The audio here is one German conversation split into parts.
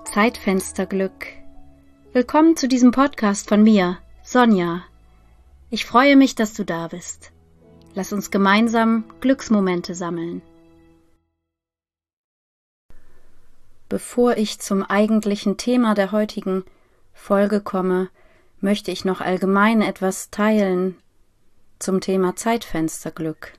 Zeitfensterglück. Willkommen zu diesem Podcast von mir, Sonja. Ich freue mich, dass du da bist. Lass uns gemeinsam Glücksmomente sammeln. Bevor ich zum eigentlichen Thema der heutigen Folge komme, möchte ich noch allgemein etwas teilen zum Thema Zeitfensterglück.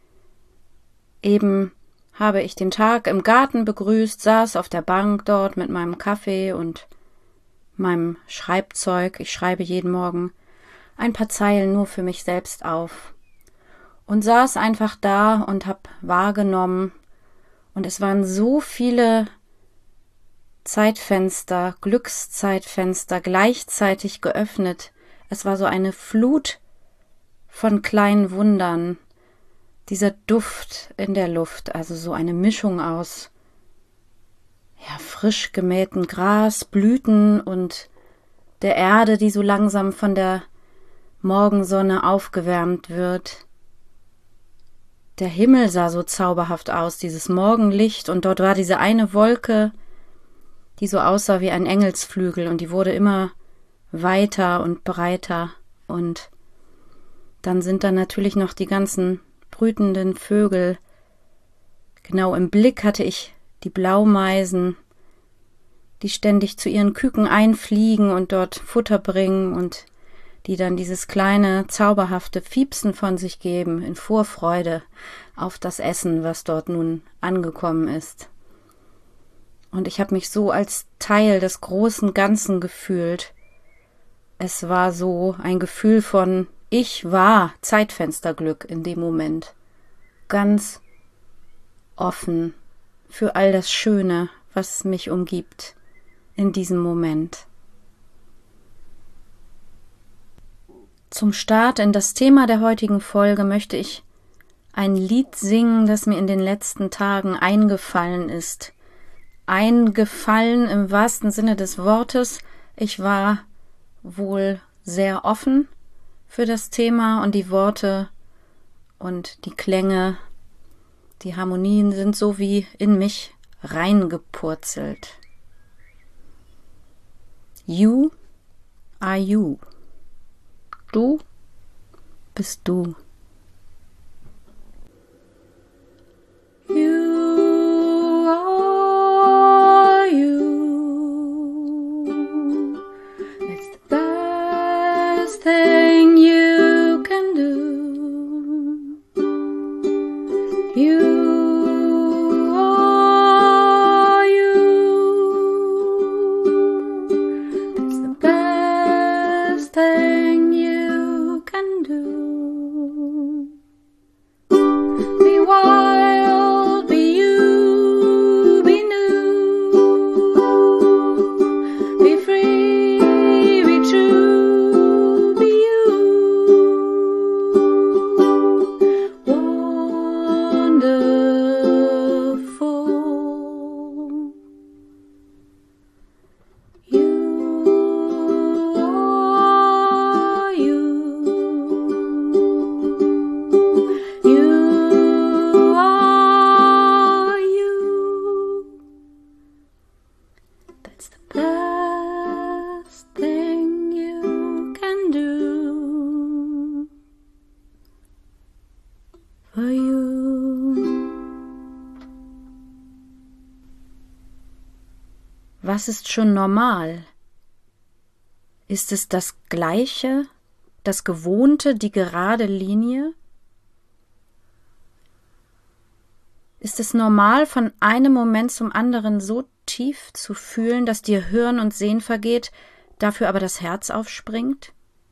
Eben habe ich den Tag im Garten begrüßt, saß auf der Bank dort mit meinem Kaffee und meinem Schreibzeug. Ich schreibe jeden Morgen ein paar Zeilen nur für mich selbst auf und saß einfach da und habe wahrgenommen, und es waren so viele Zeitfenster, Glückszeitfenster gleichzeitig geöffnet. Es war so eine Flut von kleinen Wundern. Dieser Duft in der Luft, also so eine Mischung aus frisch gemähtem Gras, Blüten und der Erde, die so langsam von der Morgensonne aufgewärmt wird. Der Himmel sah so zauberhaft aus, dieses Morgenlicht, und dort war diese eine Wolke, die so aussah wie ein Engelsflügel, und die wurde immer weiter und breiter, und dann sind da natürlich noch die ganzen brütenden Vögel. Genau im Blick hatte ich die Blaumeisen, die ständig zu ihren Küken einfliegen und dort Futter bringen und die dann dieses kleine, zauberhafte Fiepsen von sich geben in Vorfreude auf das Essen, was dort nun angekommen ist. Und ich habe mich so als Teil des großen Ganzen gefühlt. Es war so ein Gefühl von ich war Zeitfensterglück in dem Moment. Ganz offen für all das Schöne, was mich umgibt in diesem Moment. Zum Start in das Thema der heutigen Folge möchte ich ein Lied singen, das mir in den letzten Tagen eingefallen ist. Eingefallen im wahrsten Sinne des Wortes. Ich war wohl sehr offen für das Thema, und die Worte und die Klänge, die Harmonien sind so wie in mich reingepurzelt. You are you. Du bist du. You are you. It's the best thing you can do. You are you. It's the best thing you can do. Be wild, be you, be new. Be free, be true, be you. Wonderful. You are you. You are you. That's the best thing you can do for you. Was ist schon normal? Ist es das Gleiche, das Gewohnte, die gerade Linie? Ist es normal, von einem Moment zum anderen so tief zu fühlen, dass dir Hirn und Sehen vergeht, dafür aber das Herz aufspringt?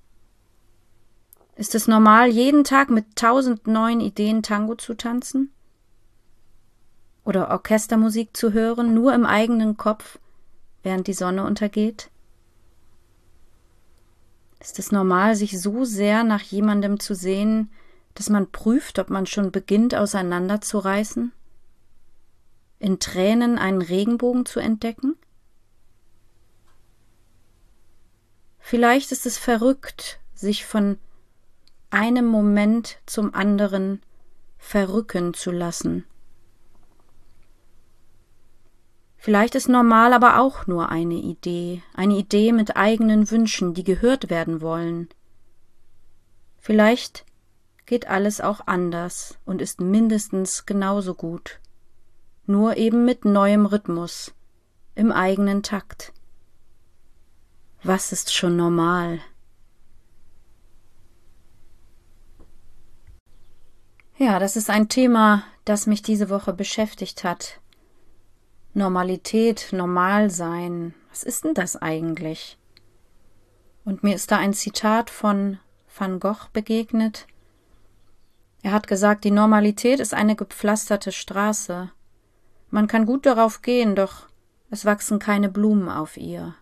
Ist es normal, jeden Tag mit 1000 neuen Ideen Tango zu tanzen? Oder Orchestermusik zu hören, nur im eigenen Kopf, während die Sonne untergeht? Ist es normal, sich so sehr nach jemandem zu sehnen, dass man prüft, ob man schon beginnt, auseinanderzureißen? In Tränen einen Regenbogen zu entdecken? Vielleicht ist es verrückt, sich von einem Moment zum anderen verrücken zu lassen. Vielleicht ist normal aber auch nur eine Idee mit eigenen Wünschen, die gehört werden wollen. Vielleicht geht alles auch anders und ist mindestens genauso gut, nur eben mit neuem Rhythmus, im eigenen Takt. Was ist schon normal? Ja, das ist ein Thema, das mich diese Woche beschäftigt hat. Normalität, Normalsein, was ist denn das eigentlich? Und mir ist da ein Zitat von Van Gogh begegnet. Er hat gesagt, die Normalität ist eine gepflasterte Straße. Man kann gut darauf gehen, doch es wachsen keine Blumen auf ihr.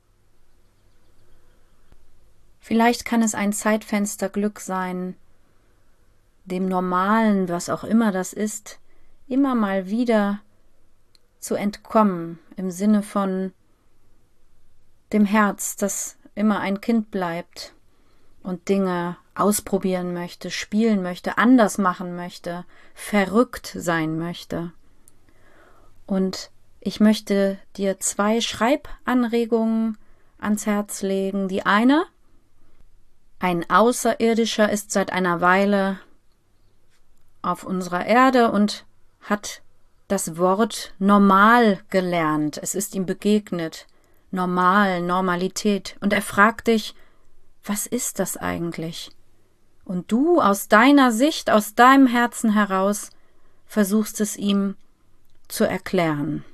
Vielleicht kann es ein Zeitfenster Glück sein, dem Normalen, was auch immer das ist, immer mal wieder zu entkommen, im Sinne von dem Herz, das immer ein Kind bleibt und Dinge ausprobieren möchte, spielen möchte, anders machen möchte, verrückt sein möchte. Und ich möchte dir 2 Schreibanregungen ans Herz legen. Die eine: Ein Außerirdischer ist seit einer Weile auf unserer Erde und hat das Wort normal gelernt. Es ist ihm begegnet. Normal, Normalität. Und er fragt dich, was ist das eigentlich? Und du aus deiner Sicht, aus deinem Herzen heraus, versuchst es ihm zu erklären.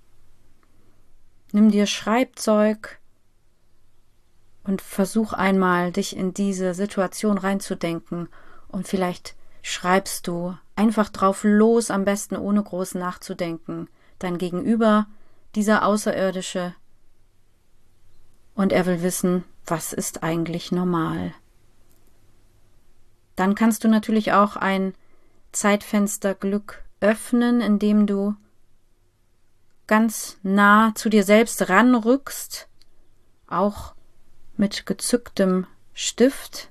Nimm dir Schreibzeug und versuch einmal, dich in diese Situation reinzudenken, und vielleicht schreibst du einfach drauf los, am besten ohne groß nachzudenken, dein Gegenüber, dieser Außerirdische, und er will wissen, was ist eigentlich normal. Dann kannst du natürlich auch ein Zeitfenster Glück öffnen, indem du ganz nah zu dir selbst ranrückst, auch mit gezücktem Stift,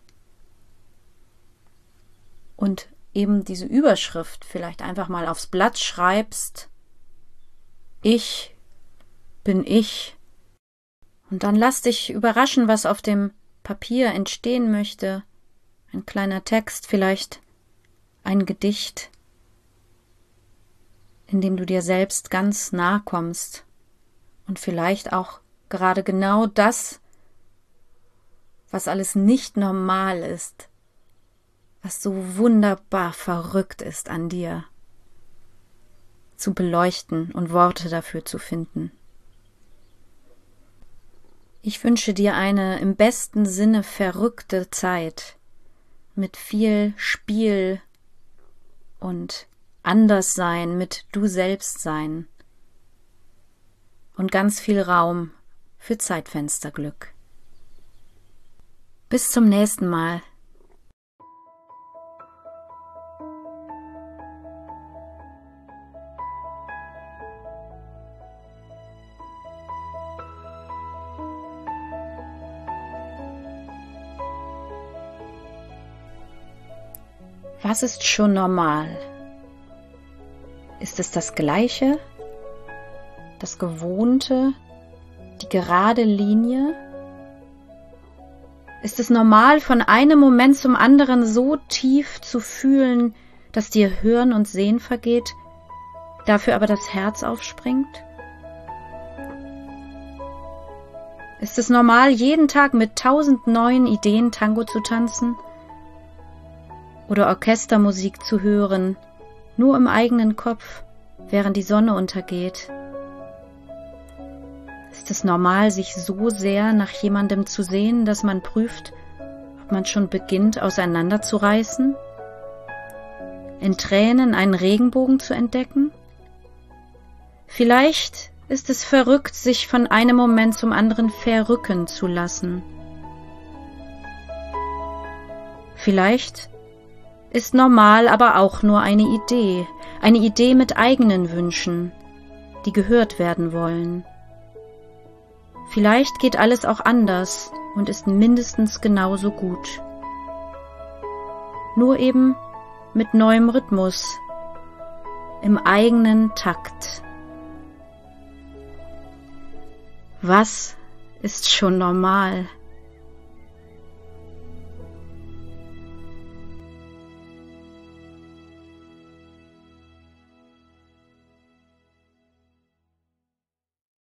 und eben diese Überschrift vielleicht einfach mal aufs Blatt schreibst: Ich bin ich. Und dann lass dich überraschen, was auf dem Papier entstehen möchte. Ein kleiner Text, vielleicht ein Gedicht, in dem du dir selbst ganz nahe kommst. Und vielleicht auch gerade genau das, was alles nicht normal ist, was so wunderbar verrückt ist an dir, zu beleuchten und Worte dafür zu finden. Ich wünsche dir eine im besten Sinne verrückte Zeit mit viel Spiel und Anderssein, mit du selbst sein und ganz viel Raum für Zeitfensterglück. Bis zum nächsten Mal. Was ist schon normal? Ist es das Gleiche, das Gewohnte, die gerade Linie? Ist es normal, von einem Moment zum anderen so tief zu fühlen, dass dir Hören und Sehen vergeht, dafür aber das Herz aufspringt? Ist es normal, jeden Tag mit 1000 neuen Ideen Tango zu tanzen? Oder Orchestermusik zu hören, nur im eigenen Kopf, während die Sonne untergeht? Ist es normal, sich so sehr nach jemandem zu sehen, dass man prüft, ob man schon beginnt, auseinanderzureißen? In Tränen einen Regenbogen zu entdecken? Vielleicht ist es verrückt, sich von einem Moment zum anderen verrücken zu lassen. Vielleicht ist normal aber auch nur eine Idee mit eigenen Wünschen, die gehört werden wollen. Vielleicht geht alles auch anders und ist mindestens genauso gut. Nur eben mit neuem Rhythmus, im eigenen Takt. Was ist schon normal?